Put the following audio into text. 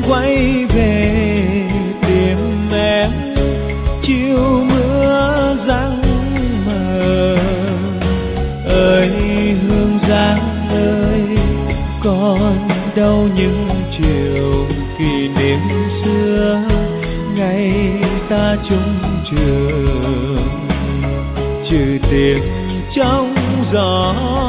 quay về tìm em chiều mưa giăng mờ. Ơi Hương Giang ơi, còn đâu những chiều kỷ niệm xưa ngày ta chung trường, trừ tiếng trong gió